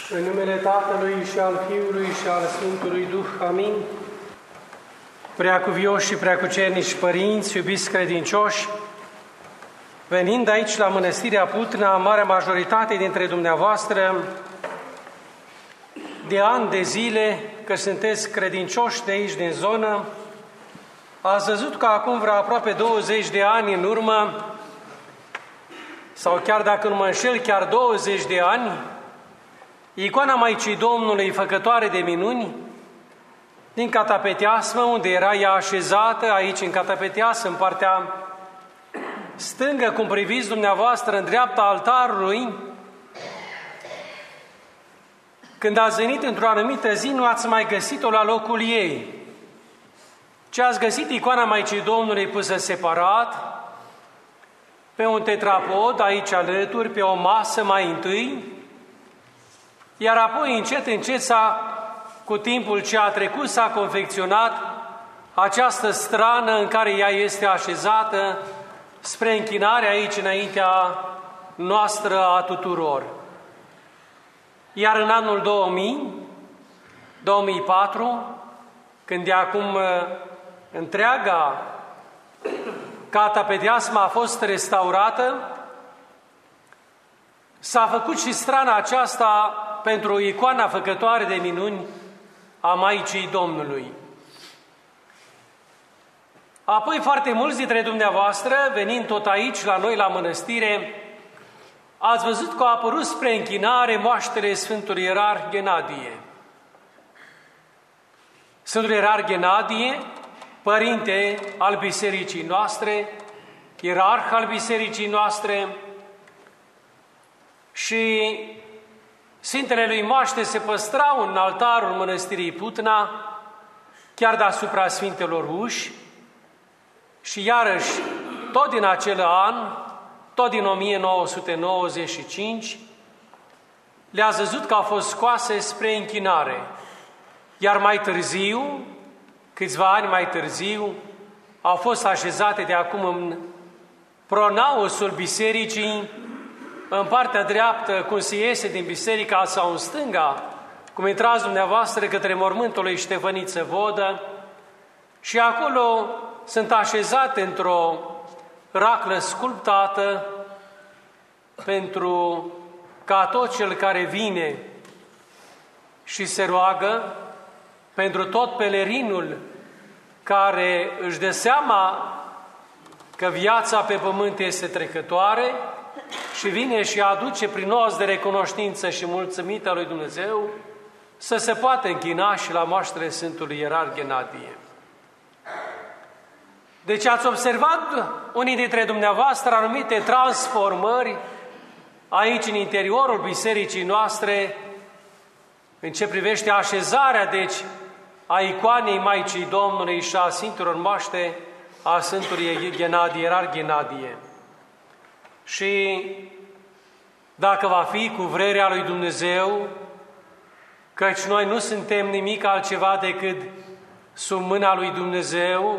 În numele Tatălui și al Fiului și al Sfântului Duh. Amin. Preacuvioși și preacucernici părinți, iubiți credincioși, venind aici la Mănăstirea Putna, marea majoritate dintre dumneavoastră, de ani de zile, că sunteți credincioși de aici, din zonă, ați văzut că acum vreo aproape 20 de ani în urmă, sau chiar dacă nu mă înșel, chiar 20 de ani, icoana Maicii Domnului, făcătoare de minuni, din Catapeteasmă, unde era ea așezată, aici în Catapeteasmă, în partea stângă, cum priviți dumneavoastră, în dreapta altarului, când ați venit într-o anumită zi, nu ați mai găsit-o la locul ei, ci ați găsit icoana Maicii Domnului pusă separat, pe un tetrapod, aici alături, pe o masă mai întâi, iar apoi încet, încet, cu timpul ce a trecut, s-a confecționat această strană în care ea este așezată spre închinare aici, înaintea noastră a tuturor. Iar în anul 2004, când de acum întreaga Catapeteasmă a fost restaurată, s-a făcut și strana aceasta pentru icoana făcătoare de minuni a Maicii Domnului. Apoi foarte mulți dintre dumneavoastră, venind tot aici la noi la mănăstire, ați văzut că au apărut spre închinare moaștele Sfântului Ierar Ghenadie. Sfântul Ierar Ghenadie, părinte al bisericii noastre, ierarh al bisericii noastre, și Sfintele lui moaște se păstrau în altarul Mănăstirii Putna, chiar deasupra Sfintelor uși, și iarăși, tot din acel an, tot din 1995, le-ați văzut că au fost scoase spre închinare. Iar mai târziu, câțiva ani mai târziu, au fost așezate de acum în pronaosul bisericii, în partea dreaptă, cum se iese din biserica, sau în stânga, cum intrați dumneavoastră către mormântul lui Ștefăniță Vodă, și acolo sunt așezate într-o raclă sculptată pentru ca tot cel care vine și se roagă, pentru tot pelerinul care își dă seama că viața pe pământ este trecătoare și vine și aduce prin os de recunoștință și mulțumită lui Dumnezeu, să se poată închina și la moaștele Sfântului Ierar Ghenadie. Deci ați observat unii dintre dumneavoastră anumite transformări aici în interiorul bisericii noastre, în ce privește așezarea, deci, a icoanei Maicii Domnului și a Sfintelor moaște a Sfântului Ghenadie, Ierar Ghenadie. Și dacă va fi cu vrerea lui Dumnezeu, căci noi nu suntem nimic altceva decât sub mâna lui Dumnezeu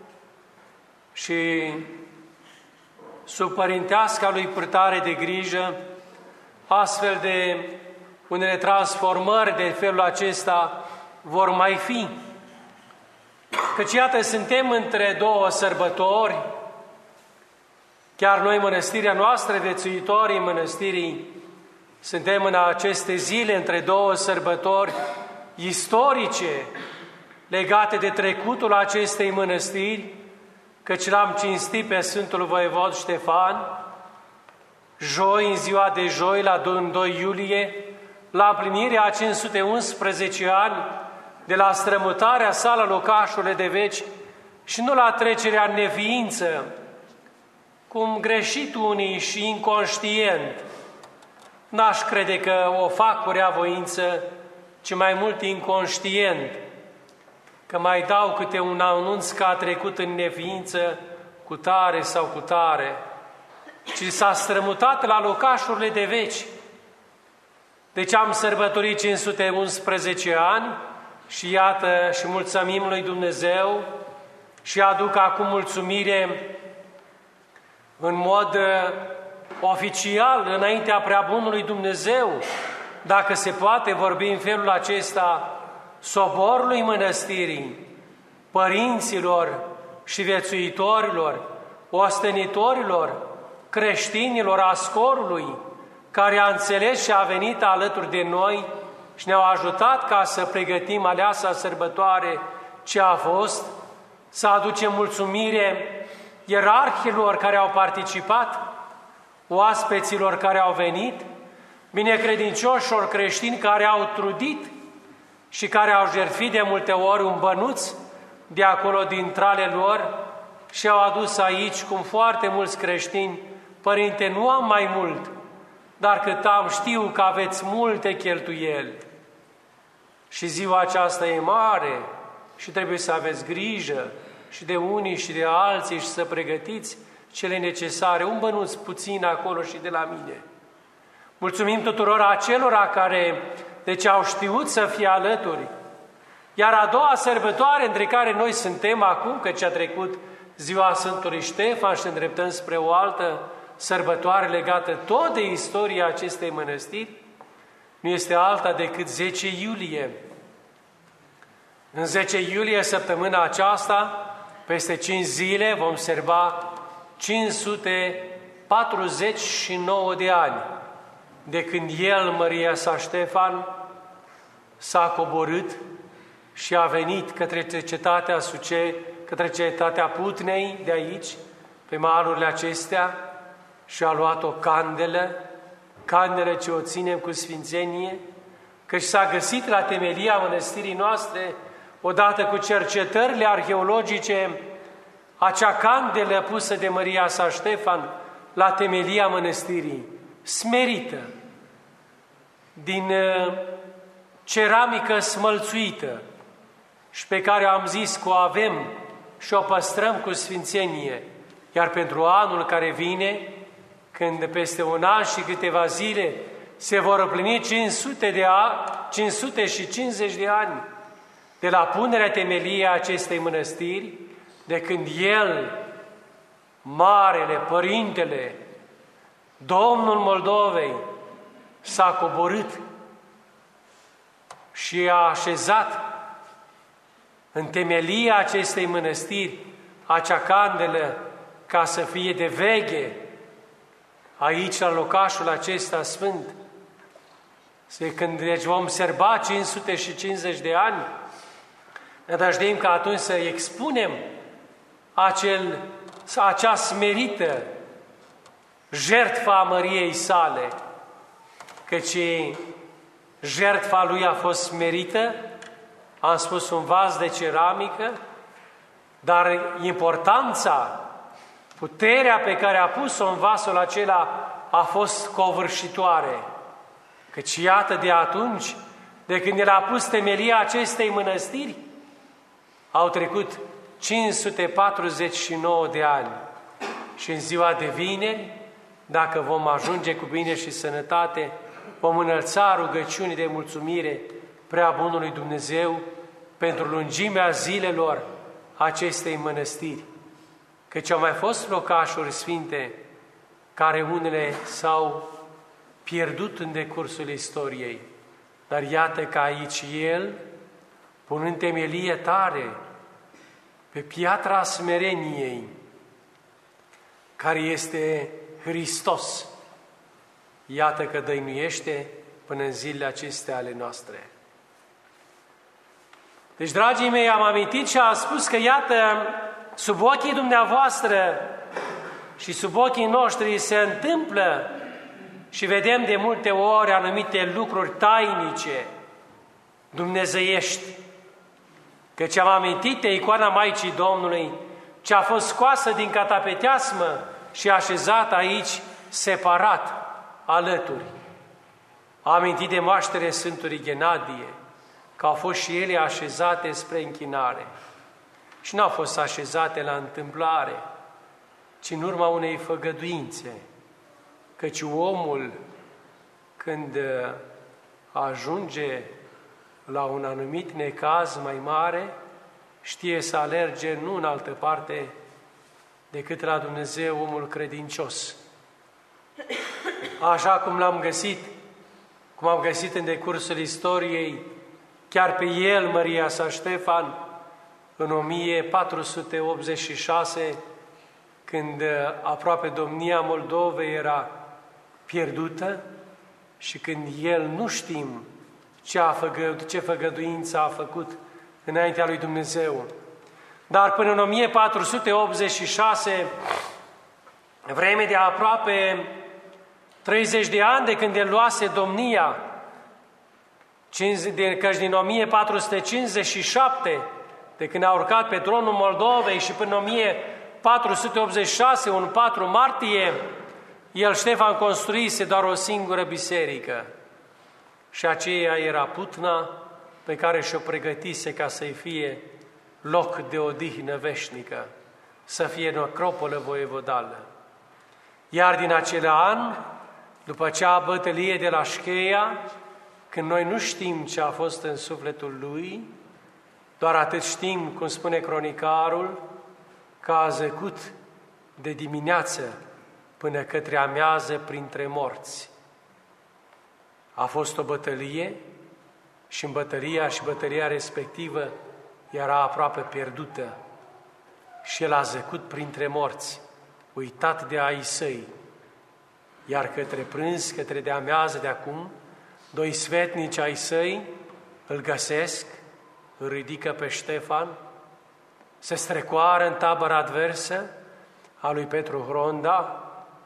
și sub părinteasca lui purtare de grijă, astfel de unele transformări de felul acesta vor mai fi. Căci iată, suntem între două sărbători, chiar noi, mănăstirea noastră, viețuitorii mănăstirii, suntem în aceste zile între două sărbători istorice legate de trecutul acestei mănăstiri, căci l-am cinstit pe Sfântul Voievod Ștefan, joi, în ziua de joi, la 2 iulie, la împlinirea a 511 ani de la strămutarea sa la locașurile de veci și nu la trecerea în neființă, cum greșit unii și inconștient. N-aș crede că o fac cu rea voință, ci mai mult inconștient, că mai dau câte un anunț că a trecut în neființă cu tare sau cu tare, ci s-a strămutat la locașurile de veci. Deci am sărbătorit 511 ani și iată și mulțumim lui Dumnezeu și aduc acum mulțumire în mod oficial înaintea Preabunului Dumnezeu dacă se poate vorbi în felul acesta, soborului mănăstirii, părinților și viețuitorilor, ostenitorilor, creștinilor ascorului, care a înțeles și a venit alături de noi și ne-au ajutat ca să pregătim aleasa sărbătoare ce a fost, să aducem mulțumire ierarhilor care au participat, oaspeților care au venit, binecredincioșilor creștini care au trudit și care au jertfit de multe ori un bănuț de acolo din trale lor și au adus aici, cum foarte mulți creștini, Părinte, nu am mai mult, dar cât am știu că aveți multe cheltuieli. Și ziua aceasta e mare și trebuie să aveți grijă și de unii și de alții și să pregătiți cele necesare, un bănuț puțin acolo și de la mine. Mulțumim tuturor acelora care, deci, au știut să fie alături. Iar a doua sărbătoare, între care noi suntem acum, căci a trecut ziua Sfântului Ștefan și ne îndreptăm spre o altă sărbătoare legată tot de istoria acestei mănăstiri, nu este alta decât 10 iulie. În 10 iulie, săptămâna aceasta, peste 5 zile, vom serba 549 de ani de când el, Măria sa Ștefan, s-a coborât și a venit către cetatea Sucei, către cetatea Putnei de aici, pe malurile acestea, și a luat o candelă ce o ținem cu sfințenie, căci s-a găsit la temelia mănăstirii noastre, odată cu cercetările arheologice, acea candelă pusă de Măria sa Ștefan la temelia mănăstirii, smerită, din ceramică smălțuită și pe care am zis că o avem și o păstrăm cu sfințenie. Iar pentru anul care vine, când peste un an și câteva zile se vor împlini 550 de ani de la punerea temeliei acestei mănăstiri, de când el, Marele, Părintele, Domnul Moldovei, s-a coborât și a așezat în temelia acestei mănăstiri acea candelă ca să fie de veghe aici, la locașul acesta sfânt. Când deci vom serba 550 de ani, ne dăjduim că atunci să expunem acea smerită jertfa a Măriei sale, căci jertfa lui a fost smerită, am spus un vas de ceramică, dar importanța, puterea pe care a pus-o în vasul acela a fost covârșitoare. Căci iată de atunci, de când el a pus temelia acestei mănăstiri, au trecut 549 de ani. Și în ziua de vineri, dacă vom ajunge cu bine și sănătate, vom înălța rugăciuni de mulțumire prea bunului Dumnezeu pentru lungimea zilelor acestei mănăstiri. Căci au mai fost locașuri sfinte care unele s-au pierdut în decursul istoriei. Dar iată că aici el, punând temelie tare pe piatra smereniei, care este Hristos, iată că dăinuiește până în zilele acestea ale noastre. Deci, dragii mei, am amintit și am spus că, iată, sub ochii dumneavoastră și sub ochii noștri se întâmplă și vedem de multe ori anumite lucruri tainice, dumnezeiești. Căci am amintit de icoana Maicii Domnului, ce a fost scoasă din catapeteasmă și așezată aici, separat, alături. Am amintit de moaștere Sfântului Ghenadie, că au fost și ele așezate spre închinare. Și nu au fost așezate la întâmplare, ci în urma unei făgăduințe. Căci omul, când ajunge la un anumit necaz mai mare, știe să alerge nu în altă parte decât la Dumnezeu, omul credincios. Așa cum l-am găsit cum am găsit în decursul istoriei, chiar pe el, măria sa Ștefan, în 1486, când aproape domnia Moldovei era pierdută și când el, nu știm ce făgăduință a făcut înaintea lui Dumnezeu. Dar până în 1486, vreme de aproape 30 de ani de când el luase domnia, căci din 1457, de când a urcat pe tronul Moldovei și până în 1486, un 4 martie, el, Ștefan, construise doar o singură biserică. Și aceea era Putna, pe care și-o pregătise ca să-i fie loc de odihnă veșnică, să fie necropolă voievodală. Iar din acel an, după acea bătălie de la Șcheia, când noi nu știm ce a fost în sufletul lui, doar atât știm, cum spune cronicarul, că a zăcut de dimineață până către amiază printre morți. A fost o bătălie și în bătălia respectivă era aproape pierdută și el a zăcut printre morți, uitat de ai săi. Iar către prânz, către de amiază de acum, doi svetnici ai săi îl găsesc, îl ridică pe Ștefan, se strecoară în tabăra adversă a lui Petru Hronda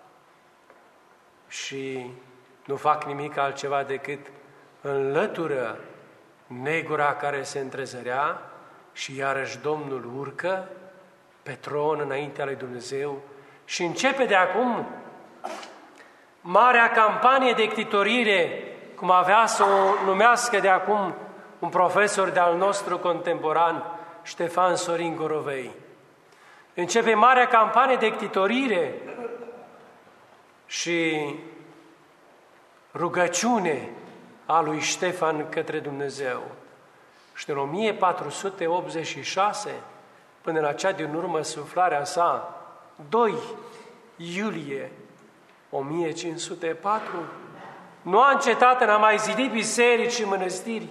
și nu fac nimic altceva decât înlătură negura care se întrezărea și iarăși Domnul urcă pe tron înaintea lui Dumnezeu și începe de acum marea campanie de ctitorire, cum avea să o numească de acum un profesor de-al nostru contemporan, Ștefan Sorin Gorovei. Începe marea campanie de ctitorire și rugăciune a lui Ștefan către Dumnezeu. Și în 1486, până la cea din urmă suflarea sa, 2 iulie 1504, nu a încetat în a mai zidi biserici și mănăstiri,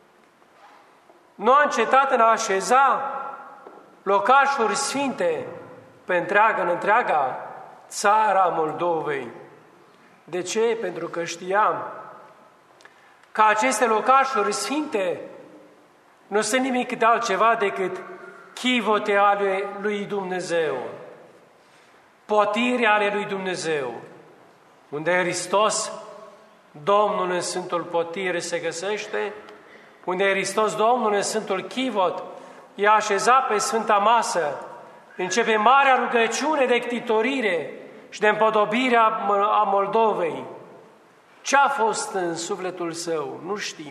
nu a încetat în a așeza locașuri sfinte în întreaga țara Moldovei. De ce? Pentru că știam că aceste locașuri sfinte nu sunt nimic de altceva decât chivote ale lui Dumnezeu, potiri ale lui Dumnezeu, unde Hristos, Domnul în Sfântul Potir se găsește, unde Hristos, Domnul în Sfântul Chivot, i-a așezat pe Sfânta Masă, începe marea rugăciune de ctitorire și de împodobire a Moldovei. Ce a fost în sufletul său? Nu știm.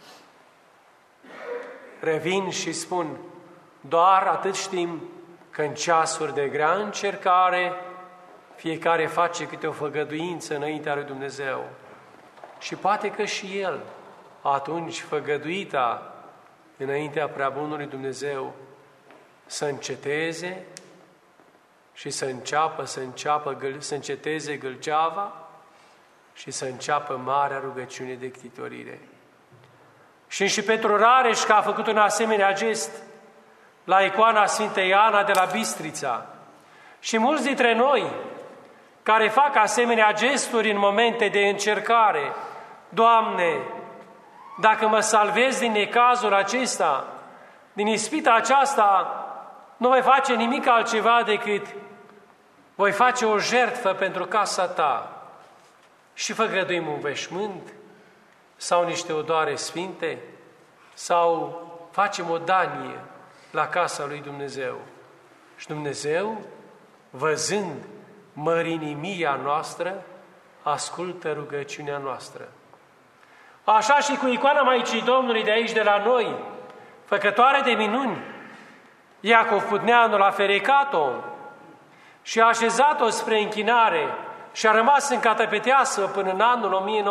Revin și spun, doar atât știm că în ceasuri de grea încercare, fiecare face câte o făgăduință înaintea lui Dumnezeu. Și poate că și el, atunci făgăduita înaintea preabunului Dumnezeu, să înceteze și să înceteze gâlceava și să înceapă marea rugăciune de ctitorire. Și Petru Rareș, că a făcut un asemenea gest la icoana Sfintei Ana de la Bistrița. Și mulți dintre noi care fac asemenea gesturi în momente de încercare, Doamne, dacă mă salvezi din necazul acesta, din ispita aceasta, nu voi face nimic altceva decât voi face o jertfă pentru casa Ta și făgăduim un veșmânt sau niște odoare sfinte sau facem o danie la casa lui Dumnezeu. Și Dumnezeu, văzând mărinimia noastră, ascultă rugăciunea noastră. Așa și cu icoana Maicii Domnului de aici, de la noi, făcătoare de minuni, Iacov Putneanu l-a ferecat-o și a așezat-o spre închinare și a rămas în catapeteasă până în anul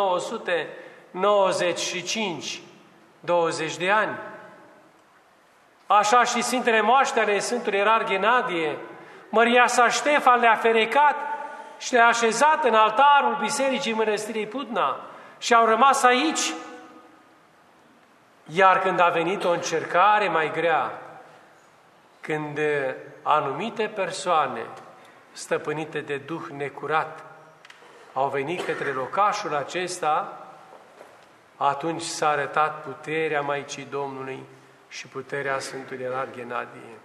1995, 20 de ani. Așa și Sfintele Moaște ale Sfântului Ierar Ghenadie, măria sa Ștefan le-a ferecat și le-a așezat în altarul Bisericii Mănăstirii Putna și au rămas aici. Iar când a venit o încercare mai grea, când anumite persoane stăpânite de duh necurat au venit către locașul acesta, atunci s-a arătat puterea Maicii Domnului și puterea Sfântului Ierarh Ghenadie.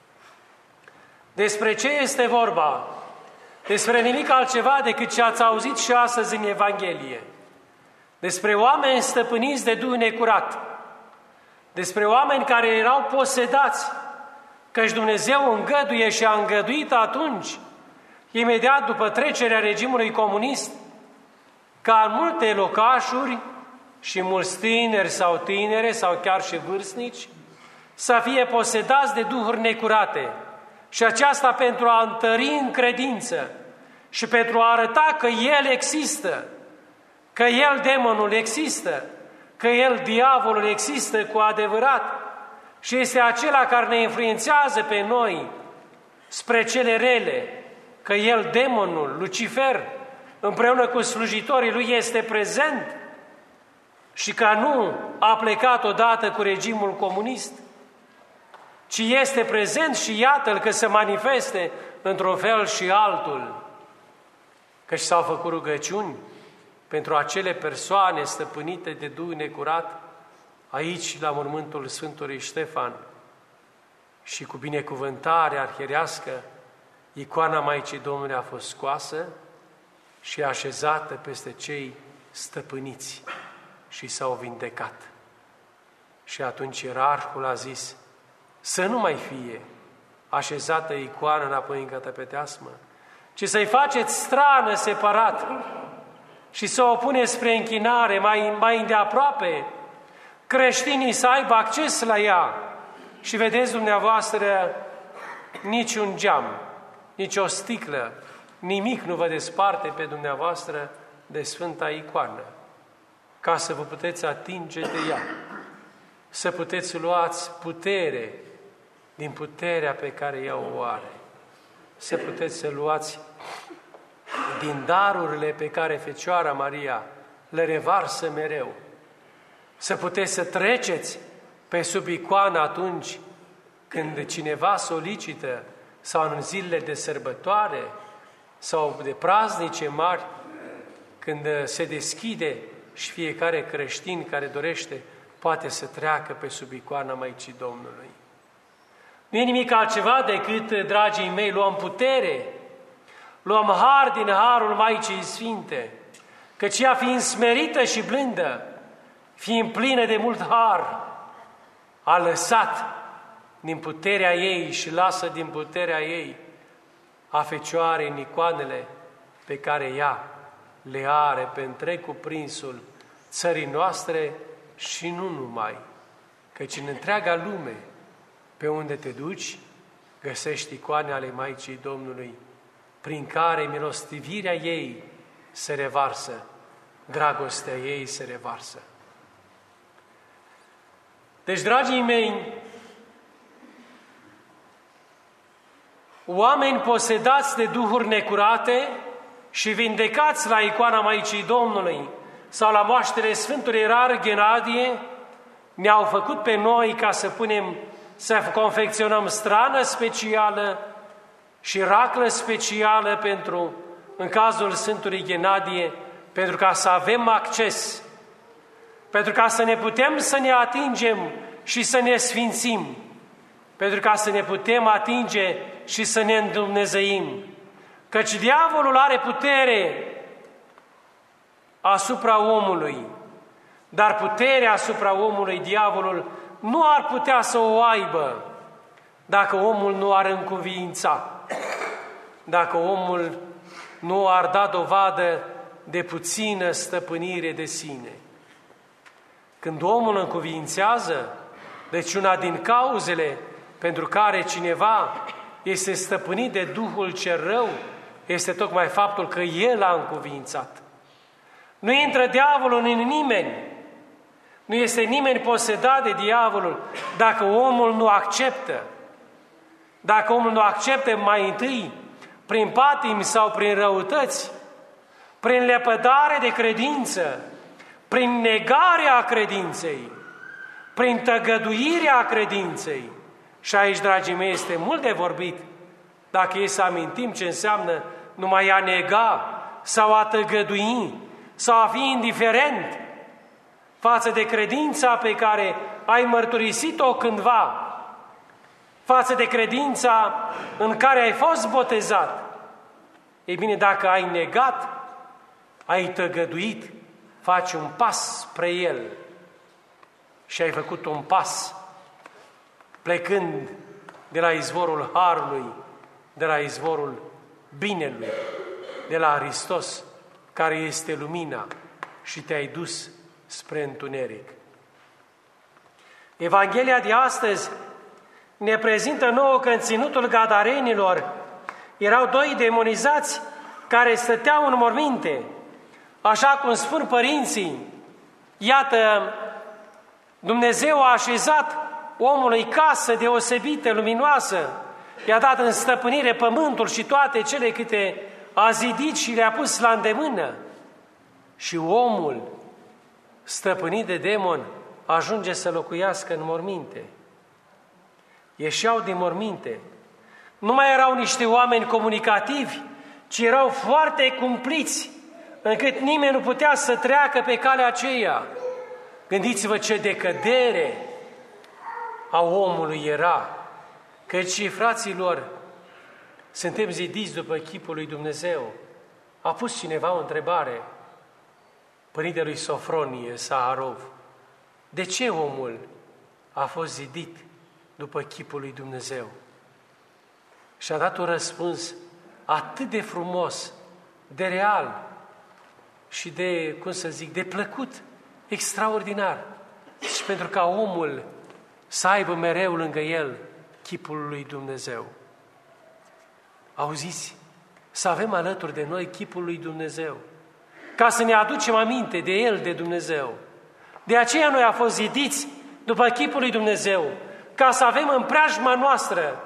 Despre ce este vorba? Despre nimic altceva decât ce ați auzit și astăzi în Evanghelie. Despre oameni stăpâniți de duh necurat, despre oameni care erau posedați, căci Dumnezeu îngăduie și a îngăduit atunci, imediat după trecerea regimului comunist, ca în multe locașuri și mulți tineri sau tinere sau chiar și vârstnici să fie posedați de duhuri necurate. Și aceasta pentru a întări în credință și pentru a arăta că El există, că El, demonul, există, că El, diavolul, există cu adevărat și este acela care ne influențează pe noi spre cele rele, că El, demonul, Lucifer, împreună cu slujitorii Lui este prezent și că nu a plecat odată cu regimul comunist, ci este prezent și iată-L că se manifeste într-un fel și altul, căci s-au făcut rugăciuni pentru acele persoane stăpânite de duh necurat aici la mormântul Sfântului Ștefan și cu binecuvântare arhierească, icoana Maicii Domnului a fost scoasă și așezată peste cei stăpâniți și s-au vindecat. Și atunci ierarhul a zis să nu mai fie așezată icoana înapoi în cătăpeteasmă, ci să-i faceți strană separat și să o puneți spre închinare mai îndeaproape, creștinii să aibă acces la ea. Și vedeți dumneavoastră, niciun geam, nici o sticlă, nimic nu vă desparte pe dumneavoastră de Sfânta Icoană, ca să vă puteți atinge de ea, să puteți luați putere din puterea pe ea o are, să puteți să luați din darurile pe care Fecioara Maria le revarsă mereu, să puteți să treceți pe sub icoană atunci când cineva solicită sau în zilele de sărbătoare sau de praznice mari, când se deschide și fiecare creștin care dorește poate să treacă pe sub icoana Maicii Domnului. Nu e nimic altceva decât, dragii mei, luăm putere, luăm har din harul Maicii Sfinte, căci ea fiind smerită și blândă, fiind plină de mult har, a lăsat din puterea ei și lasă din puterea ei a Fecioarei în icoanele pe care ea le are pe întreg cuprinsul țării noastre și nu numai, căci în întreaga lume, pe unde te duci, găsești icoane ale Maicii Domnului, prin care milostivirea ei se revarsă, dragostea ei se revarsă. Deci, dragii mei, oameni posedați de duhuri necurate și vindecați la icoana Maicii Domnului sau la moaștele Sfântului Ierarh Ghenadie, ne-au făcut pe noi ca să confecționăm strană specială și raclă specială în cazul Sfântului Ghenadie, pentru ca să avem acces, pentru ca să ne putem să ne atingem și să ne sfințim, pentru ca să ne putem atinge și să ne îndumnezeim. Căci diavolul are putere asupra omului, dar puterea asupra omului, diavolul, nu ar putea să o aibă dacă omul nu ar încuviința, dacă omul nu ar da dovadă de puțină stăpânire de sine. Când omul încuviințează, deci una din cauzele pentru care cineva este stăpânit de Duhul cel rău, este tocmai faptul că el a încuviințat. Nu intră diavolul în nimeni, nu este nimeni posedat de diavolul dacă omul nu acceptă. Dacă omul nu acceptă mai întâi, prin patimi sau prin răutăți, prin lepădare de credință, prin negarea credinței, prin tăgăduirea credinței. Și aici, dragii mei, este mult de vorbit, dacă e să amintim ce înseamnă numai a nega sau a tăgădui sau a fi indiferent față de credința pe care ai mărturisit-o cândva, față de credința în care ai fost botezat. Ei bine, dacă ai negat, ai tăgăduit, faci un pas spre El și ai făcut un pas plecând de la izvorul harului, de la izvorul binelui, de la Hristos, care este lumina, și te-ai dus spre întuneric. Evanghelia de astăzi ne prezintă nouă că în ținutul Gadarenilor erau doi demonizați care stăteau în morminte. Așa cum spun părinții, iată, Dumnezeu a așezat omului casă deosebită, luminoasă, i-a dat în stăpânire pământul și toate cele câte a zidit și le-a pus la îndemână. Și omul, stăpânit de demon, ajunge să locuiască în morminte. Ieșeau din morminte. Nu mai erau niște oameni comunicativi, ci erau foarte cumpliți, încât nimeni nu putea să treacă pe calea aceea. Gândiți-vă ce decădere a omului era, căci, fraților, suntem zidiți după chipul lui Dumnezeu. A pus cineva o întrebare părintelui Sofronie Saharov: de ce omul a fost zidit după chipul lui Dumnezeu? Și a dat un răspuns atât de frumos, de real și de, de plăcut, extraordinar. Și pentru ca omul să aibă mereu lângă el chipul lui Dumnezeu. Auziți? Să avem alături de noi chipul lui Dumnezeu, ca să ne aducem aminte de El, de Dumnezeu. De aceea noi am fost zidiți după chipul lui Dumnezeu, ca să avem în preajma noastră,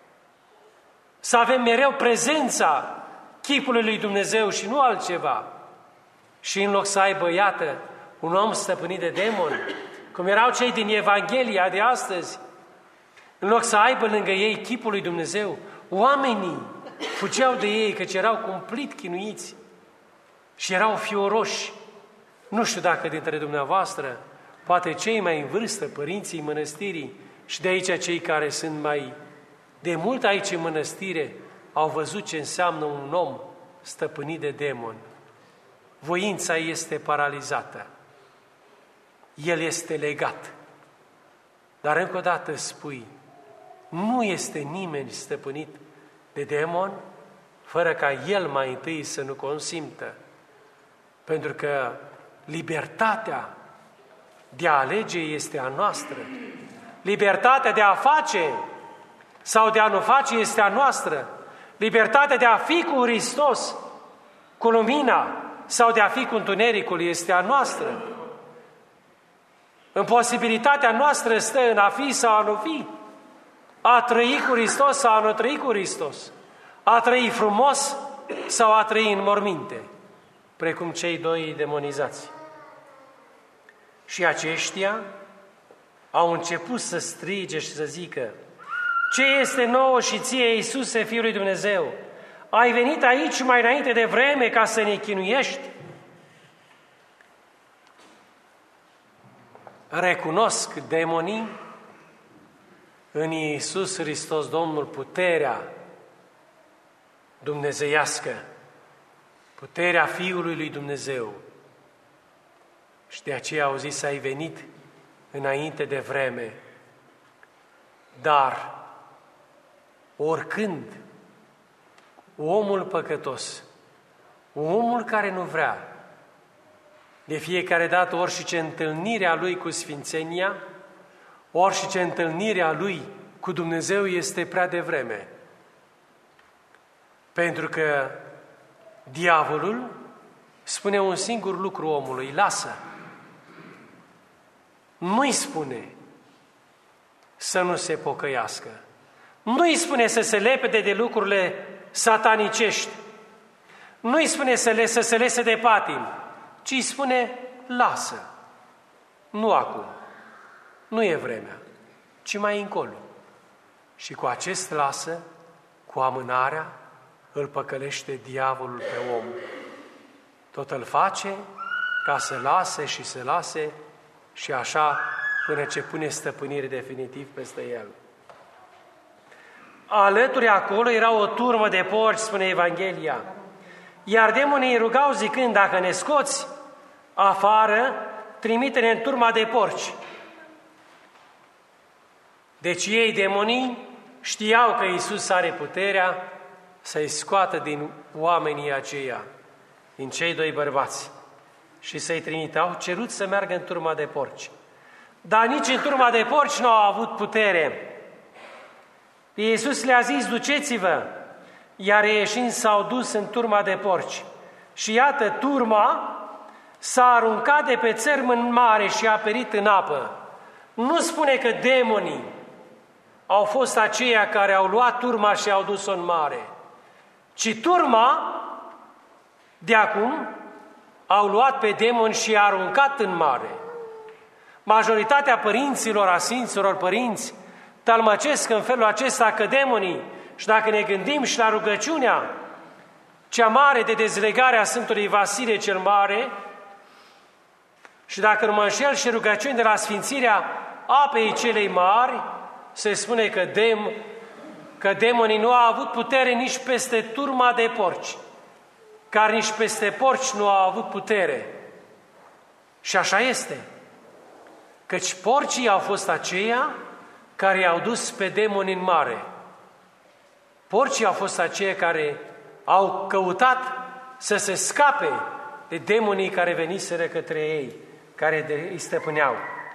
să avem mereu prezența chipului lui Dumnezeu și nu altceva. Și în loc să aibă, iată, un om stăpânit de demon, cum erau cei din Evanghelia de astăzi, în loc să aibă lângă ei chipul lui Dumnezeu, oamenii fugeau de ei, căci erau cumplit chinuiți și erau fioroși. Nu știu dacă dintre dumneavoastră, poate cei mai în vârstă, părinții mănăstirii, și de aici cei care sunt mai de mult aici în mănăstire, au văzut ce înseamnă un om stăpânit de demon. Voința este paralizată. El este legat. Dar încă o dată spui, nu este nimeni stăpânit de demon fără ca el mai întâi să nu consimtă. Pentru că libertatea de a alege este a noastră. Libertatea de a face sau de a nu face este a noastră. Libertatea de a fi cu Hristos, cu lumina, sau de a fi cu întunericul este a noastră. Imposibilitatea noastră stă în a fi sau a nu fi, a trăi cu Hristos sau a nu trăi cu Hristos, a trăi frumos sau a trăi în morminte, precum cei doi demonizați. Și aceștia au început să strige și să zică: ce este nouă și ție, Iisuse, Fiul lui Dumnezeu? Ai venit aici mai înainte de vreme ca să ne chinuiești? Recunosc demonii în Iisus Hristos Domnul puterea dumnezeiască, puterea Fiului lui Dumnezeu. Și de aceea au zis: ai venit înainte de vreme. Dar oricând omul păcătos, omul care nu vrea, de fiecare dată ori și ce întâlnirea lui cu sfințenia, ori și ce întâlnirea lui cu Dumnezeu este prea devreme. Pentru că diavolul spune un singur lucru omului: lasă. Nu-i spune să nu se pocăiască. Nu-i spune să se lepede de lucrurile satanicești. Nu-i spune să se lese de patim, ci îi spune: lasă. Nu acum, nu e vremea, ci mai încolo. Și cu acest lasă, cu amânarea, îl păcălește diavolul pe om. Tot îl face ca să lase și să lase și așa până ce pune stăpânire definitiv peste el. Alături acolo era o turmă de porci, spune Evanghelia, iar demonii îi rugau zicând, dacă ne scoți afară, trimite-ne în turma de porci. Deci ei, demonii, știau că Iisus are puterea să-i scoată din oamenii aceia, din cei doi bărbați, și să-i trimite. Au cerut să meargă în turma de porci. Dar nici în turma de porci nu au avut putere. Iisus le-a zis, duceți-vă, iar ieșind s-au dus în turma de porci. Și iată, turma s-a aruncat de pe țărm în mare și a perit în apă. Nu spune că demonii au fost aceia care au luat turma și au dus-o în mare, ci turma de acum au luat pe demoni și i-a aruncat în mare. Majoritatea părinților, a sfinților părinți, tălmăcesc în felul acesta că demonii, și dacă ne gândim și la rugăciunea cea mare de dezlegare a Sfântului Vasile cel Mare, și dacă nu mă înșel și rugăciuni de la sfințirea apei celei mari, se spune că demonii nu au avut putere nici peste turma de porci, care nici peste porci nu au avut putere. Și așa este, căci porcii au fost aceia care i-au dus pe demoni în mare. Porcii au fost aceia care au căutat să se scape de demonii care veniseră către ei, care îi stăpâneau.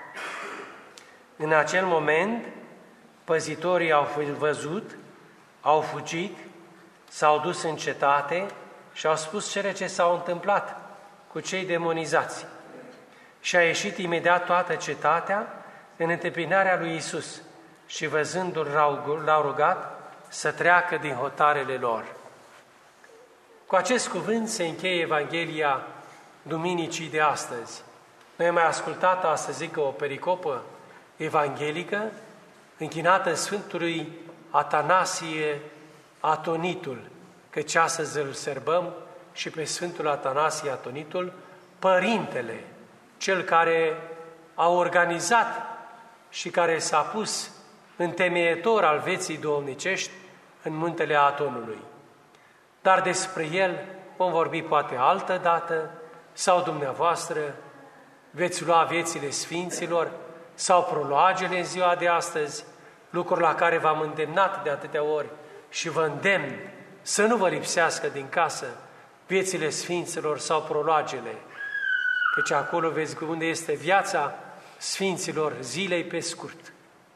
În acel moment, păzitorii au văzut, au fugit, s-au dus în cetate și au spus cele ce s-au întâmplat cu cei demonizați. Și a ieșit imediat toată cetatea în întâmpinarea lui Iisus și văzându-l l-au rugat să treacă din hotarele lor. Cu acest cuvânt se încheie Evanghelia duminicii de astăzi. Noi am mai ascultat astăzi o pericopă evanghelică închinată Sfântului Atanasie Atonitul, căci astăzi îl sărbăm și pe Sfântul Atanasie Atonitul, Părintele, cel care a organizat și care s-a pus întemeietor al vieții domnicești în muntele Atonului. Dar despre el vom vorbi poate altă dată, sau dumneavoastră veți lua viețile Sfinților sau prologele în ziua de astăzi, lucruri la care v-am îndemnat de atâtea ori și vă îndemn să nu vă lipsească din casă viețile Sfinților sau prologele, căci acolo vezi unde este viața Sfinților zilei pe scurt.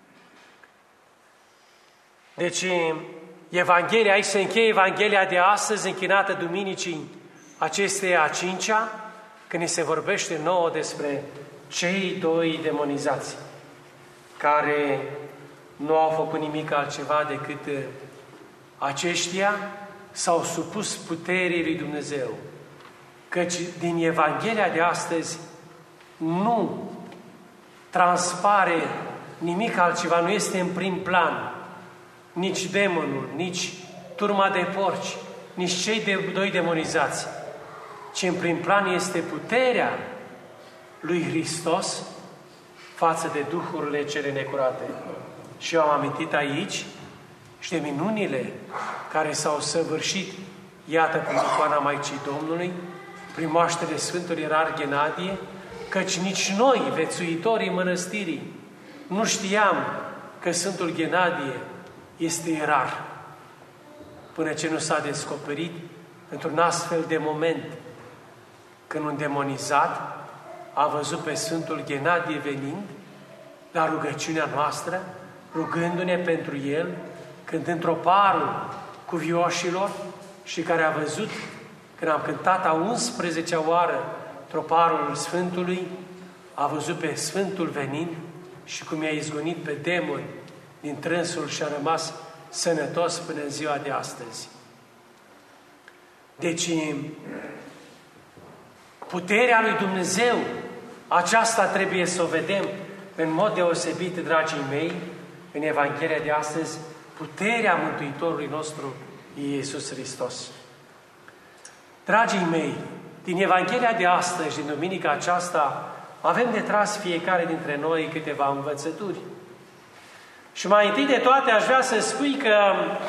Deci, Evanghelia, aici se încheie Evanghelia de astăzi, închinată duminicii acesteia a cincea, când ni se vorbește nouă despre cei doi demonizați, care nu au făcut nimic altceva decât aceștia s-au supus puterii lui Dumnezeu. Căci din Evanghelia de astăzi nu transpare nimic altceva, nu este în prim plan nici demonul, nici turma de porci, nici cei doi demonizați, ci în prim plan este puterea lui Hristos față de duhurile cele necurate. Și eu am amintit aici și de minunile care s-au săvârșit, iată cum icoana Maicii Domnului, prin moaștele Sfântului Ierar Ghenadie, căci nici noi, vețuitorii mănăstirii, nu știam că Sfântul Ghenadie este ierar, până ce nu s-a descoperit într-un astfel de moment, când un demonizat a văzut pe Sfântul Ghenadie venind la rugăciunea noastră, rugându-ne pentru el, cântând troparul cuvioșilor, și care a văzut, când am cântat a 11-a oară troparul Sfântului, a văzut pe Sfântul venind și cum i-a izgonit pe demoni din trânsul și a rămas sănătos până în ziua de astăzi. Deci, puterea lui Dumnezeu Aceasta trebuie să o vedem în mod deosebit, dragii mei, în Evanghelia de astăzi, puterea Mântuitorului nostru, Iisus Hristos. Dragii mei, din Evanghelia de astăzi, din duminica aceasta, avem de tras fiecare dintre noi câteva învățături. Și mai întâi de toate aș vrea să spui că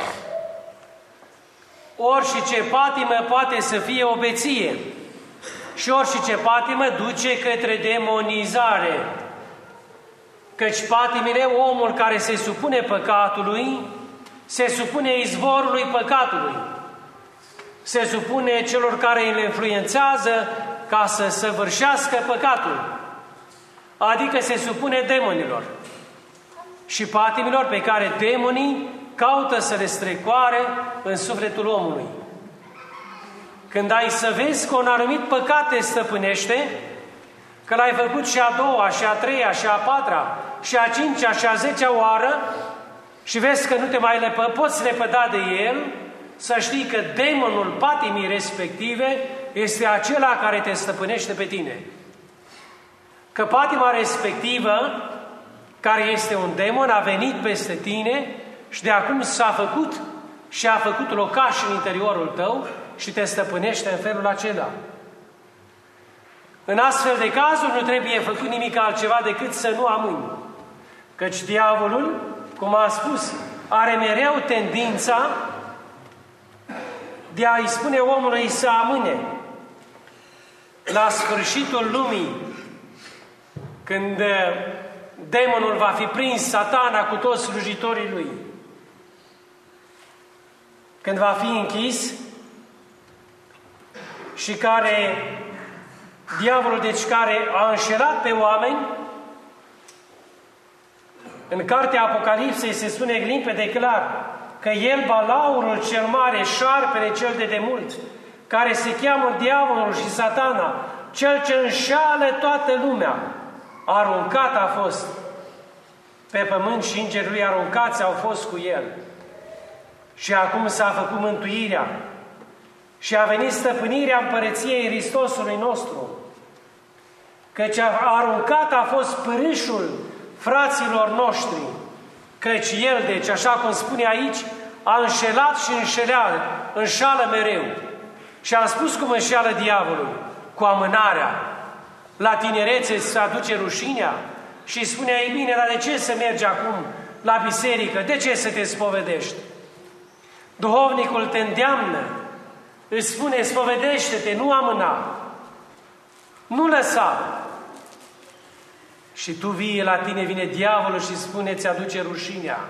orice patimă poate să fie o beție și orice patimă duce către demonizare. Căci patimile, omul care se supune păcatului, se supune izvorului păcatului. Se supune celor care îl influențează ca să săvârșească păcatul. Adică se supune demonilor și patimilor pe care demonii caută să le strecoare în sufletul omului. Când ai să vezi că un anumit păcat te stăpânește, că l-ai făcut și a doua, și a treia, și a patra, și a cincea, și a 10-a oară și vezi că nu te mai poți lepăda de el, să știi că demonul patimii respective este acela care te stăpânește pe tine. Că patima respectivă, care este un demon, a venit peste tine și de acum s-a făcut și a făcut locaș în interiorul tău și te stăpânește în felul acela. În astfel de cazuri nu trebuie făcut nimic altceva decât să nu amâni. Căci diavolul, cum am spus, are mereu tendința de a-i spune omului să amâne. La sfârșitul lumii, când demonul va fi prins, Satana, cu toți slujitorii lui, când va fi închis și care, diavolul, deci, care a înșelat pe oameni, în cartea Apocalipsei se spune limpede clar că el, balaurul cel mare, șarpele cel de demult, care se cheamă diavolul și Satana, cel ce înșeală toată lumea, aruncat a fost pe pământ și îngerii lui aruncați au fost cu el. Și acum s-a făcut mântuirea și a venit stăpânirea împărăției Hristosului nostru. Căci aruncat a fost pârâșul fraților noștri, căci el, deci, așa cum spune aici, a înșelat și înșală mereu. Și am spus cum înșeală diavolul, cu amânarea. La tinerețe se aduce rușinea și spunea, ei bine, dar de ce să mergi acum la biserică? De ce să te spovedești? Duhovnicul te îndeamnă, îți spune, spovedește-te, nu amâna, nu lăsa. Și tu vii, la tine vine diavolul și spune, ți aduce rușinea.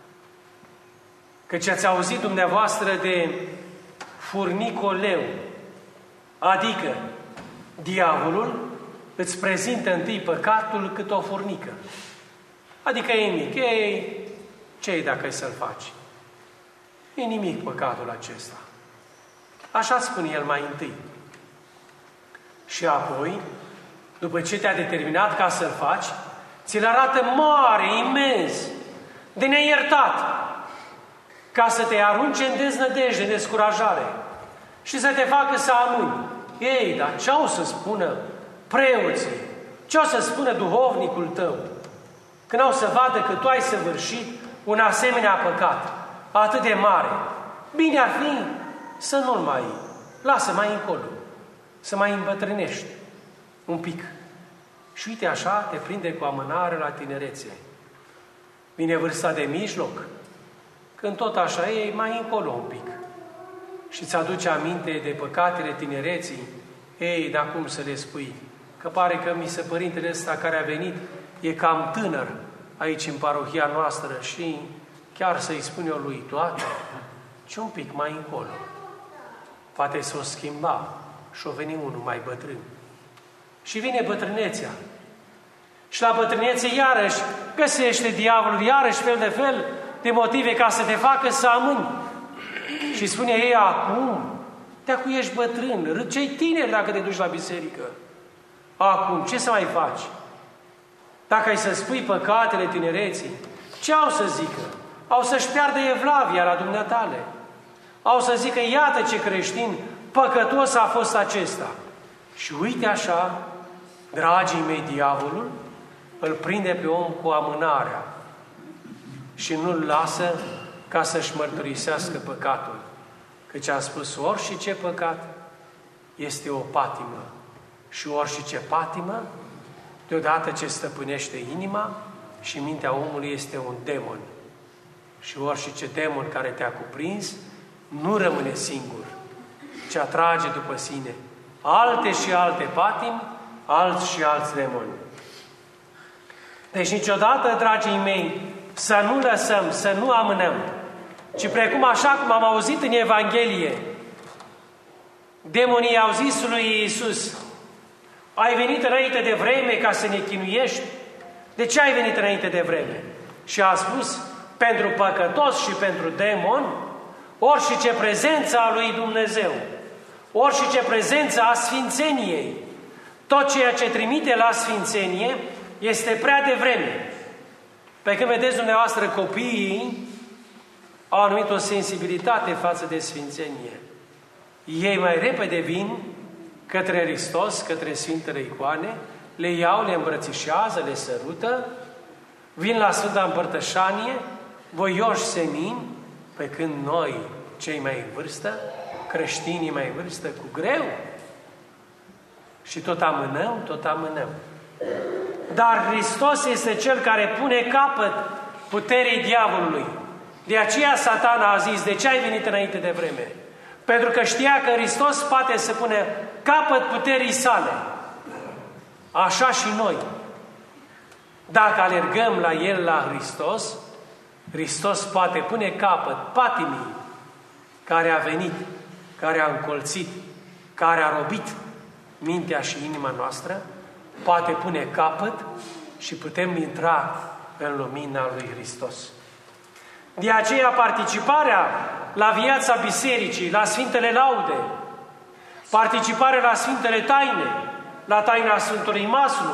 Căci ați auzit dumneavoastră de furnicoleu, adică diavolul îți prezintă întâi păcatul cât o furnică. Adică e mic, ce-i dacă ai să-l faci? E nimic păcatul acesta. Așa spune el mai întâi. Și apoi, după ce te-a determinat ca să-l faci, ți-l arată mare, imens, de neiertat, ca să te arunce în deznădejde, în descurajare și să te facă să amâni. Ei, dar ce au să spună preoții? Ce o să spună duhovnicul tău? Când au să vadă că tu ai săvârșit un asemenea păcat atât de mare, bine ar fi să nu-l mai lasă mai încolo, să mai îmbătrânești un pic. Și uite așa te prinde cu amânare la tinerețe. Vine vârsta de mijloc, când tot așa e, mai încolo un pic. Și îți aduce aminte de păcatele tinereții, ei, dar cum să le spui? Că pare că părintele ăsta care a venit e cam tânăr aici în parohia noastră și chiar să-i spun eu lui toate, ci un pic mai încolo. Poate s-o schimba și o veni unul mai bătrân. Și vine bătrânețea. Și la bătrânețe iarăși găsește diavolul, iarăși fel de fel de motive ca să te facă să amâni. Și spune ei, acum, de-acu ești bătrân, ce-i tineri dacă te duci la biserică? Acum, ce să mai faci? Dacă ai să spui păcatele tinereții, ce au să zică? Au să-și piardă evlavia la dumneatale. Au să zică, iată ce creștin păcătos a fost acesta. Și uite așa, Dragii mei, diavolul îl prinde pe om cu amânarea și nu-l lasă ca să-și mărturisească păcatul. Căci a spus, orice păcat este o patimă și orice patimă, deodată ce stăpânește inima și mintea omului, este un demon. Și orice demon care te-a cuprins nu rămâne singur, ci atrage după sine alte și alte patimi, alți și alți demoni. Deci niciodată, dragii mei, să nu lăsăm, să nu amânăm, ci precum așa cum am auzit în Evanghelie, demonii au zis lui Iisus, ai venit înainte de vreme ca să ne chinuiești? De ce ai venit înainte de vreme? Și a spus, pentru păcătos și pentru demon, orice prezență a lui Dumnezeu, orice prezență a Sfințeniei, tot ceea ce trimite la Sfințenie este prea devreme. Pe când vedeți dumneavoastră, copiii au anumit o sensibilitate față de Sfințenie. Ei mai repede vin către Hristos, către Sfintele Icoane, le iau, le îmbrățișează, le sărută, vin la Sfânta Împărtășanie, voioși senin, pe când noi, cei mai în vârstă, creștinii mai în vârstă, cu greu. Și tot amânăm, tot amânăm. Dar Hristos este Cel care pune capăt puterii diavolului. De aceea Satana a zis, de ce ai venit înainte de vreme? Pentru că știa că Hristos poate să pune capăt puterii sale. Așa și noi. Dacă alergăm la El, la Hristos, Hristos poate pune capăt patimii care a venit, care a încolțit, care a robit mintea și inima noastră, poate pune capăt și putem intra în lumina lui Hristos. De aceea participarea la viața bisericii, la Sfintele Laude, participarea la Sfintele Taine, la taina Sfântului Maslu,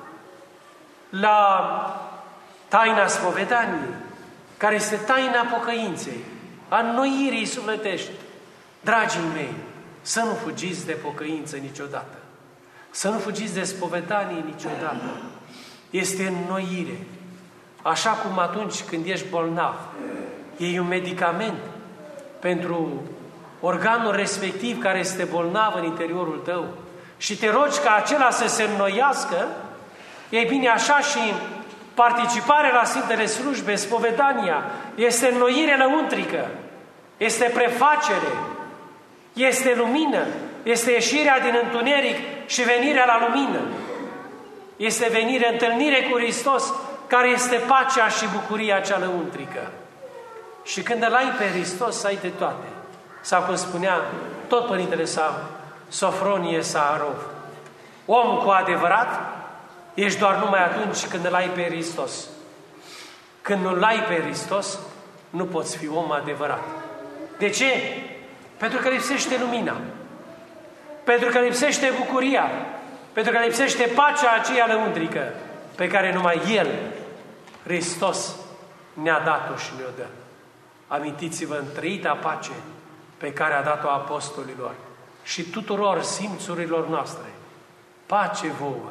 la taina spovedaniei, care este taina pocăinței, a înnoirii sufletești. Dragii mei, să nu fugiți de pocăință niciodată. Să nu fugiți de spovedanie niciodată. Este înnoire. Așa cum atunci când ești bolnav, iei un medicament pentru organul respectiv care este bolnav în interiorul tău și te rogi ca acela să se înnoiască, ei bine, așa și participarea la Sfintele Slujbe, spovedania, este înnoire lăuntrică, este prefacere, este lumină, este ieșirea din întuneric și venirea la lumină. Este venire, întâlnire cu Hristos, care este pacea și bucuria cea lăuntrică. Și când îl ai pe Hristos, ai de toate. Sau cum spunea tot Părintele Sofronie Saharov, om cu adevărat ești doar numai atunci când îl ai pe Hristos. Când nu-l ai pe Hristos, nu poți fi om adevărat. De ce? Pentru că lipsește lumina. Pentru că lipsește bucuria. Pentru că lipsește pacea aceea lăuntrică pe care numai El, Hristos, ne-a dat-o și ne-o dă. Amintiți-vă întreita pace pe care a dat-o apostolilor și tuturor simțurilor noastre. Pace vouă.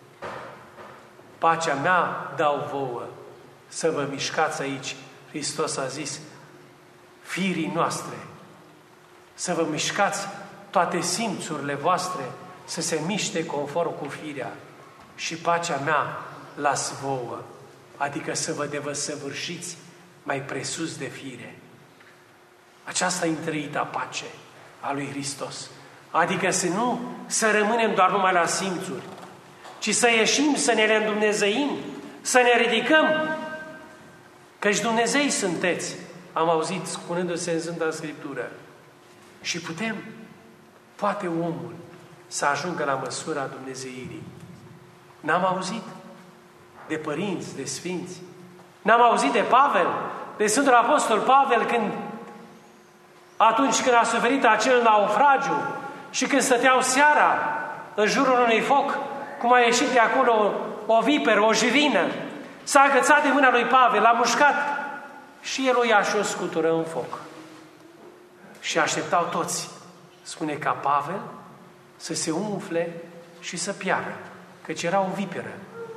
Pacea mea dau vouă. Să vă mișcați aici. Hristos a zis, firii noastre, să vă mișcați toate simțurile voastre, să se miște conform cu firea. Și pacea mea las vouă. Adică să vă devăsăvârșiți mai presus de fire. Aceasta e întreita pace a lui Hristos. Adică să rămânem doar numai la simțuri, ci să ieșim, să ne le îndumnezeim, să ne ridicăm. Căci Dumnezei sunteți, am auzit spunându-se în Sfânta Scriptură. Și poate omul să ajungă la măsura Dumnezeirii. N-am auzit de părinți, de sfinți. N-am auzit de Pavel, de Sfântul Apostol Pavel, atunci când a suferit acel naufragiu și când stăteau seara în jurul unui foc, cum a ieșit de acolo o viperă, o jivină, s-a agățat de mâna lui Pavel, l-a mușcat și el o ia și o scutură în foc. Și așteptau toți, spune, ca Pavel să se umfle și să piară. căci era o viperă.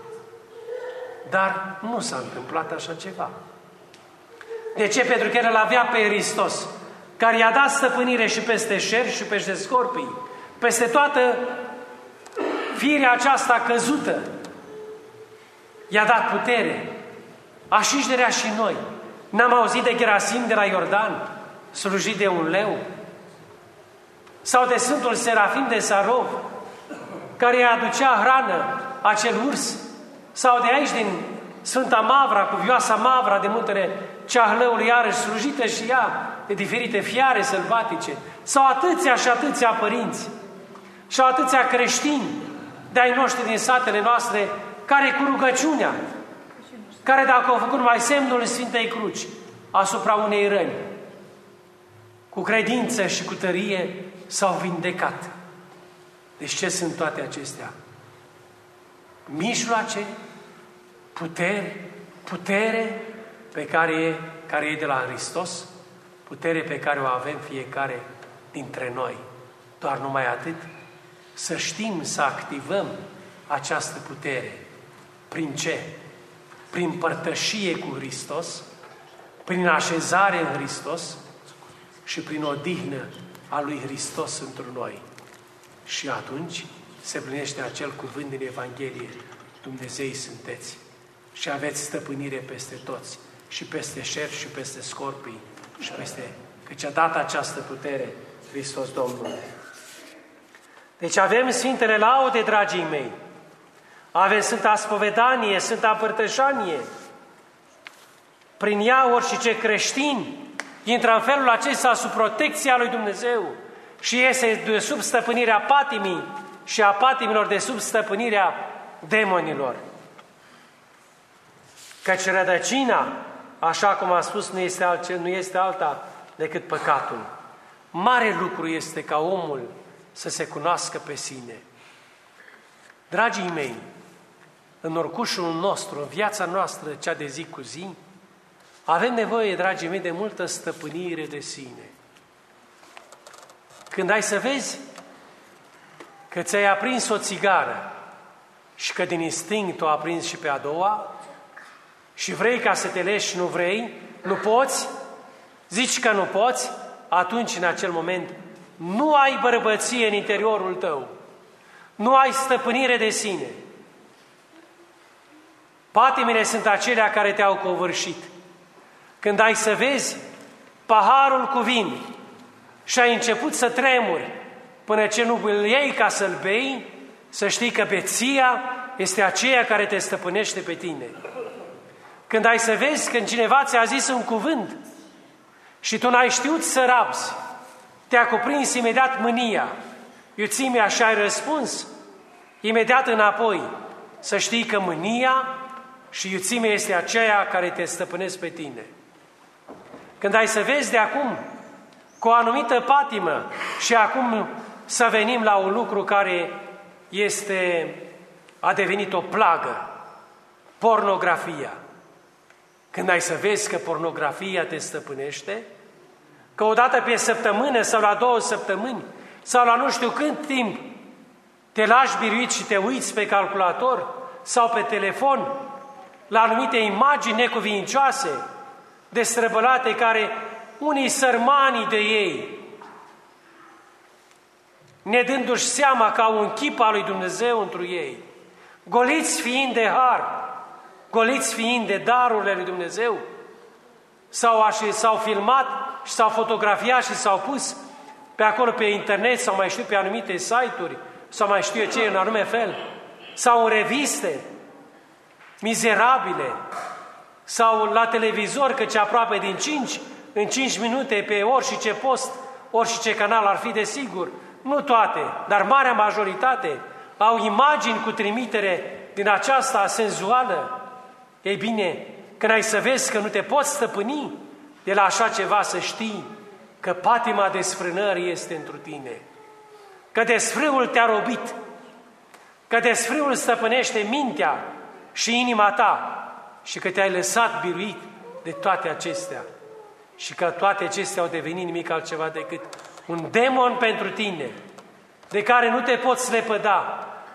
Dar nu s-a întâmplat așa ceva. De ce? Pentru că el îl avea pe Hristos, care i-a dat stăpânire și peste șerpi și peste scorpii, peste toată firea aceasta căzută. I-a dat putere. Așișderea și noi. N-am auzit de Gerasim de la Iordan, slujit de un leu? Sau de Sfântul Serafim de Sarov, care îi aducea hrană acel urs? Sau de aici, din Sfânta Mavra, cuvioasa Mavra de muntele Ceahlăului, iarăși slujită și ea de diferite fiare sălbatice? Sau atâția și atâția părinți, și atâția creștini de-ai noștri din satele noastre, care cu rugăciunea, care dacă au făcut numai semnul Sfintei Cruci asupra unei răni, cu credință și cu tărie, s-au vindecat. Deci ce sunt toate acestea? Mijloace, putere pe care e de la Hristos, putere pe care o avem fiecare dintre noi. Doar numai atât, să știm să activăm această putere. Prin ce? Prin părtășie cu Hristos, prin așezare în Hristos și prin odihnă a lui Hristos într noi. Și atunci se plinește acel cuvânt din Evanghelie: Dumnezei sunteți și aveți stăpânire peste toți, și peste șerpi și peste scorpii, și peste... Căci a dat această putere Hristos Domnul. Deci avem Sfintele Laude, dragii mei, avem Sfânta Spovedanie, Sfânta Părtășanie. Prin ea orice creștin intră în felul acesta sub protecția lui Dumnezeu și iese de sub stăpânirea patimii și a patimilor de sub stăpânirea demonilor. Căci rădăcina, așa cum am spus, nu este alta decât păcatul. Mare lucru este ca omul să se cunoască pe sine. Dragii mei, în orcușul nostru, în viața noastră, cea de zi cu zi, avem nevoie, dragii mei, de multă stăpânire de sine. Când ai să vezi că ți-ai aprins o țigară și că din instinct o aprins și pe a doua și vrei ca să te leși și nu vrei, nu poți, zici că nu poți, atunci în acel moment nu ai bărbăție în interiorul tău, nu ai stăpânire de sine. Patimile sunt acelea care te-au covârșit. Când ai să vezi paharul cu vin și ai început să tremuri până ce nu îl iei ca să-l bei, să știi că beția este aceea care te stăpânește pe tine. Când ai să vezi când cineva ți-a zis un cuvânt și tu n-ai știut să rabzi, te-a cuprins imediat mânia, iuțimea și ai răspuns imediat înapoi, să știi că mânia și iuțimea este aceea care te stăpânesc pe tine. Când ai să vezi de acum cu o anumită patimă și acum să venim la un lucru care a devenit o plagă, pornografia. Când ai să vezi că pornografia te stăpânește, că odată pe săptămână sau la 2 săptămâni sau la nu știu cât timp te lași biruit și te uiți pe calculator sau pe telefon la anumite imagini necuvincioase, destrăbălate, care unii sărmanii de ei, ne dându-și seama că au un chip al lui Dumnezeu întru ei, goliți fiind de har, goliți fiind de darurile lui Dumnezeu, s-au filmat și s-au fotografiat și s-au pus pe acolo pe internet sau mai știu pe anumite site-uri sau mai știu eu ce, în anume fel, sau în reviste mizerabile, sau la televizor, căci aproape în 5 minute pe orice post, orice canal ar fi, desigur, nu toate, dar marea majoritate au imagini cu trimitere din aceasta senzuală. Ei bine, când ai să vezi că nu te poți stăpâni de la așa ceva, să știi că patima desfrânării este întru tine, că desfrâul te-a robit, că desfrâul stăpânește mintea și inima ta și că te-ai lăsat biruit de toate acestea și că toate acestea au devenit nimic altceva decât un demon pentru tine, de care nu te poți lepăda,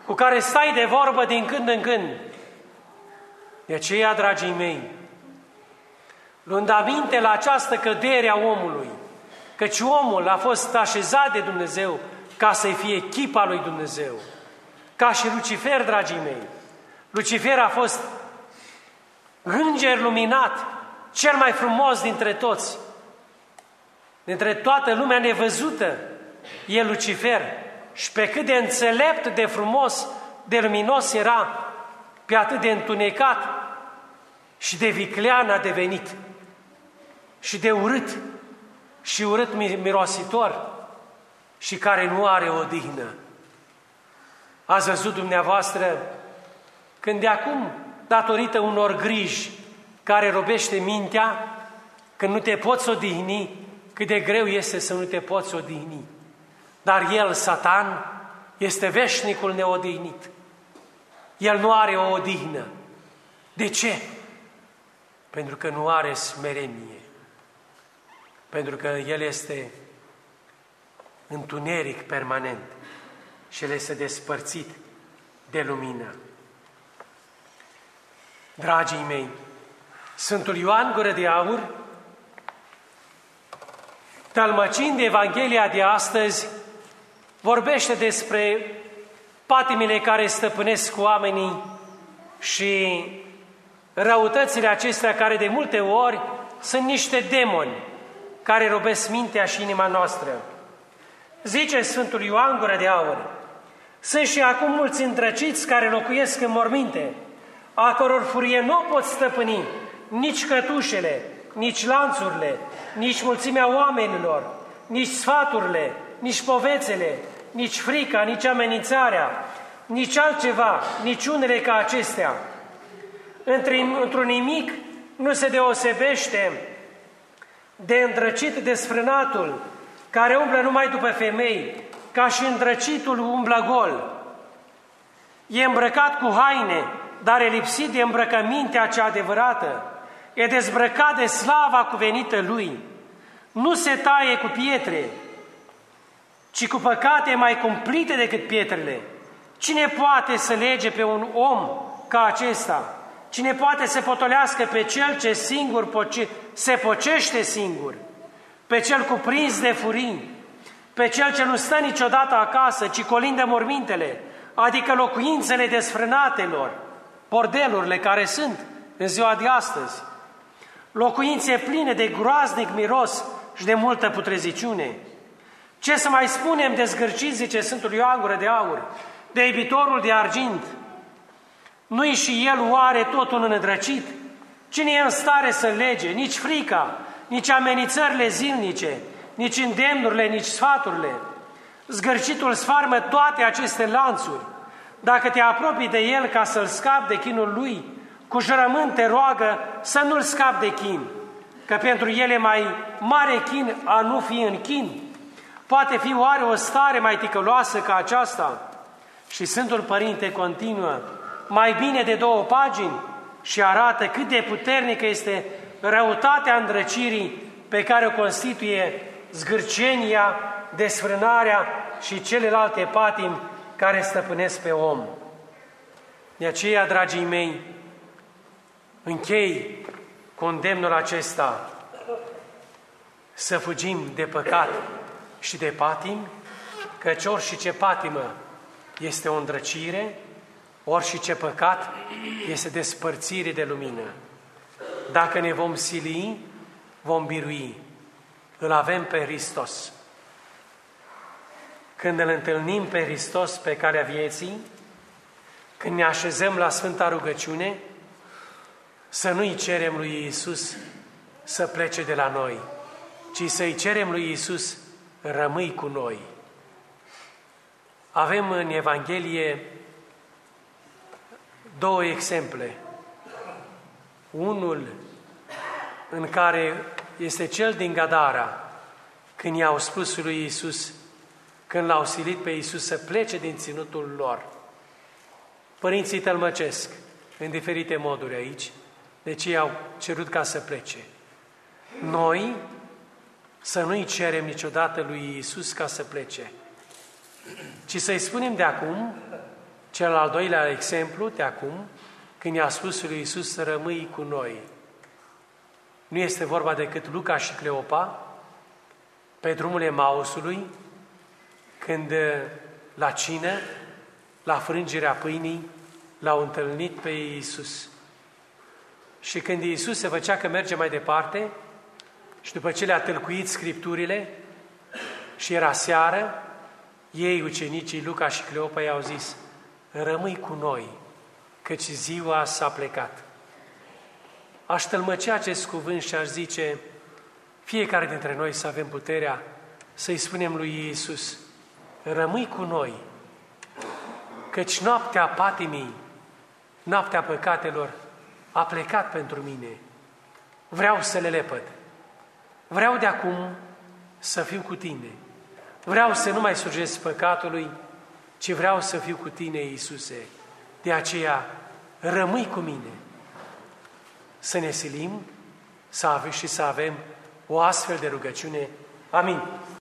cu care stai de vorbă din când în când. De aceea, dragii mei, luând aminte la această cădere a omului, căci omul a fost așezat de Dumnezeu ca să-i fie chipa lui Dumnezeu, ca și Lucifer, dragii mei. Lucifer a fost înger luminat, cel mai frumos dintre toți, dintre toată lumea nevăzută, e Lucifer. Și pe cât de înțelept, de frumos, de luminos era, pe atât de întunecat și de viclean a devenit, și de urât, și urât mirositor, și care nu are odihnă. Ați văzut dumneavoastră când de acum, datorită unor griji care robește mintea, când nu te poți odihni, cât de greu este să nu te poți odihni. Dar el, Satan, este veșnicul neodihnit. El nu are o odihnă. De ce? Pentru că nu are smerenie. Pentru că el este întuneric permanent și el este despărțit de lumină. Dragii mei, Sfântul Ioan Gură de Aur, tălmăcind de Evanghelia de astăzi, vorbește despre patimile care stăpânesc oamenii și răutățile acestea care de multe ori sunt niște demoni care robesc mintea și inima noastră. Zice Sfântul Ioan Gură de Aur: sunt și acum mulți îndrăciți care locuiesc în morminte, a căror furie nu o pot stăpâni nici cătușele, nici lanțurile, nici mulțimea oamenilor, nici sfaturile, nici povețele, nici frica, nici amenințarea, nici altceva, nici unele ca acestea. Într-un nimic nu se deosebește de îndrăcit desfrânatul, care umblă numai după femei, ca și îndrăcitul umblă gol. E îmbrăcat cu haine, dar e lipsit de îmbrăcămintea cea adevărată. E dezbrăcat de slava cuvenită lui. Nu se taie cu pietre, ci cu păcate mai cumplite decât pietrele. Cine poate să lege pe un om ca acesta? Cine poate să potolească pe cel ce singur se pocește singur, pe cel cuprins de furii, pe cel ce nu stă niciodată acasă, ci colindă mormintele, adică locuințele desfrânatelor, bordelurile care sunt în ziua de astăzi, locuințe pline de groaznic miros și de multă putreziciune. Ce să mai spunem de zgârciți, zice Sfântul Ioan Gură de Aur, de iubitorul de argint? Nu-i și el oare tot un îndrăcit? Cine e în stare să lege? Nici frica, nici amenințările zilnice, nici îndemnurile, nici sfaturile. Zgârcitul sfarmă toate aceste lanțuri. Dacă te apropii de el ca să-l scapi de chinul lui, cu jurământ te roagă să nu-l scapi de chin, că pentru el e mai mare chin a nu fi în chin. Poate fi oare o stare mai ticăloasă ca aceasta? Și Sfântul Părinte continuă mai bine de 2 pagini și arată cât de puternică este răutatea îndrăcirii pe care o constituie zgârcenia, desfrânarea și celelalte patimi care stăpânesc pe om. De aceea, dragii mei, închei cu îndemnul acesta: să fugim de păcat și de patimi, căci orice ce patimă este o îndrăcire, orice ce păcat este despărțire de lumină. Dacă ne vom sili, vom birui. Îl avem pe Hristos. Când îl întâlnim pe Hristos pe calea vieții, când ne așezăm la Sfânta Rugăciune, să nu-i cerem lui Iisus să plece de la noi, ci să-i cerem lui Iisus: rămâi cu noi. Avem în Evanghelie 2 exemple. Unul în care este cel din Gadara, când i-au spus lui Iisus, când l-au silit pe Iisus să plece din ținutul lor. Părinții tălmăcesc în diferite moduri aici, de ce i-au cerut ca să plece. Noi să nu-i cerem niciodată lui Iisus ca să plece, ci să-i spunem de acum Cel al doilea exemplu de acum, când i-a spus lui Iisus să rămâi cu noi. Nu este vorba decât Luca și Cleopa, pe drumul Emausului, când la cină, la frângerea pâinii, l-au întâlnit pe Iisus. Și când Iisus se făcea că merge mai departe, și după ce le-a tâlcuit Scripturile, și era seară, ei, ucenicii Luca și Cleopa, i-au zis: rămâi cu noi, căci ziua s-a plecat. Aș tălmăci acest cuvânt și aș zice, fiecare dintre noi să avem puterea să-i spunem lui Iisus: rămâi cu noi, căci noaptea patimii, noaptea păcatelor a plecat pentru mine. Vreau să le lepăd. Vreau de acum să fiu cu tine. Vreau să nu mai slujesc păcatului, ci vreau să fiu cu tine, Iisuse. De aceea, rămâi cu mine. Să ne silim să avem o astfel de rugăciune. Amin.